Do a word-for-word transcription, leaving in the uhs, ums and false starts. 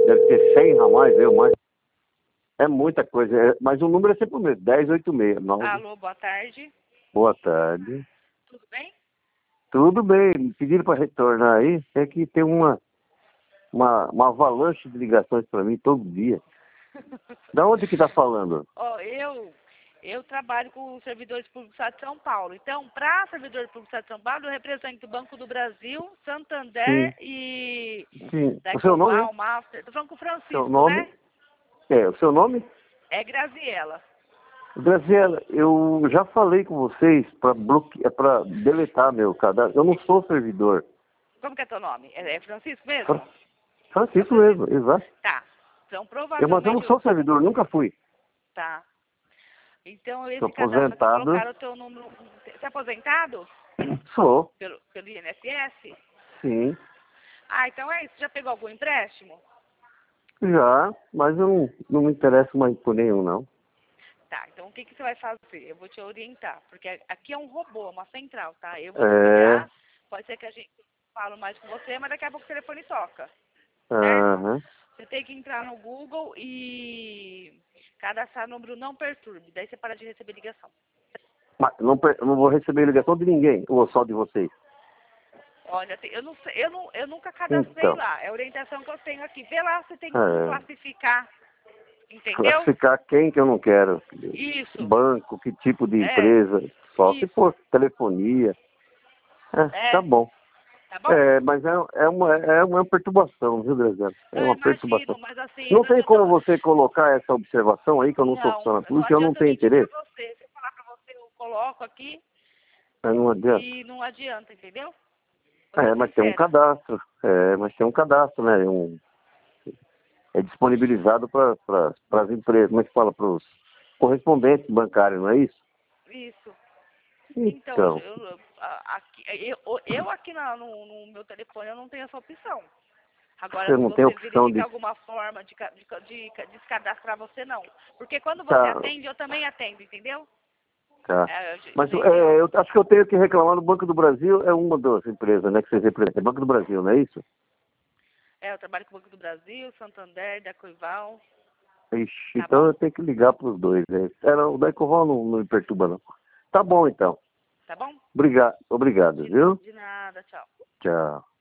deve ter cem ramais, eu mais. É muita coisa, é, mas o número é sempre o mesmo, dez oito seis nove. Alô, boa tarde. Boa tarde. Tudo bem? Tudo bem, me pediram para retornar aí, é que tem uma, uma, uma avalanche de ligações para mim todo dia. Da onde que tá falando? Ó, eu, eu trabalho com servidores públicos do Estado de São Paulo. Então, para servidor público do Estado de São Paulo, eu represento o Banco do Brasil, Santander Sim, e sim. O seu nome é? Decoval, Master. Tô falando com o Seu Francisco, nome? né? É, o seu nome? É Graziela. Graziela, eu já falei com vocês para bloquear, para deletar meu cadastro. Eu não sou servidor. Como que é teu nome? É, é Francisco mesmo? Fra- É o Francisco Francisco. mesmo, exato. Tá. Então, Eu, mas eu não provavelmente... sou servidor, nunca fui. Tá. Então, Sou esse cadastro aqui, aposentado. colocaram o teu número... Você é aposentado? Sou, Pelo, pelo I N S S? sim. Ah, então é isso. Já pegou algum empréstimo? Já, mas eu não, não me interesso mais por nenhum, não. Tá, então o que, que você vai fazer? Eu vou te orientar, porque aqui é um robô, uma central, tá? Eu vou te É, ligar, pode ser que a gente fale mais com você, mas daqui a pouco o telefone toca, certo? aham. Você tem que entrar no Google e cadastrar número não perturbe, daí você para de receber ligação. Mas não, per- não vou receber ligação de ninguém, ou só de vocês. Olha, tem- eu, não sei, eu, não, eu nunca cadastrei Então, lá, é a orientação que eu tenho aqui. Vê lá, você tem como é, classificar, entendeu? classificar quem que eu não quero. Isso, Banco, que tipo de é, empresa, só se isso, for telefonia. É, tá é, bom. tá bom? É, mas é, é, uma, é uma perturbação, viu, Graziela? É Não, eu uma perturbação. imagino, mas assim, Não não tem adianta. como você colocar essa observação aí, que eu não sou Não, funcionário não público, eu não adianta eu tenho mentir pra interesse? você. Se eu falar pra você, eu coloco aqui É, não adianta. e não adianta, entendeu? Eu sou É, mas tem um sincera. cadastro. É, mas tem um cadastro, né? Um, é disponibilizado para pra, as empresas, como é que fala? Para os correspondentes bancários, não é isso? Isso. Então, Então, eu, eu, a- aqui, eu, eu aqui na- no, no meu telefone eu não tenho essa opção. Agora, você se não tem você opção verificar de... alguma forma de, ca- de, ca- de ca- descadastrar você, não. Porque quando você Tá, atende, eu também atendo, entendeu? tá. É, de, Mas de, de- é, eu acho que eu tenho que reclamar no Banco do Brasil, é uma das empresas, né, que vocês representam. É Banco do Brasil, não é isso? é, eu trabalho com o Banco do Brasil, Santander, Decoival, Ixi, tá então bom? eu tenho que ligar para os dois. Né? É, não, o da Ecoval não, não me perturba, não. Tá bom, então. Tá bom? Obrigado, obrigado, De, viu? de nada, tchau. Tchau.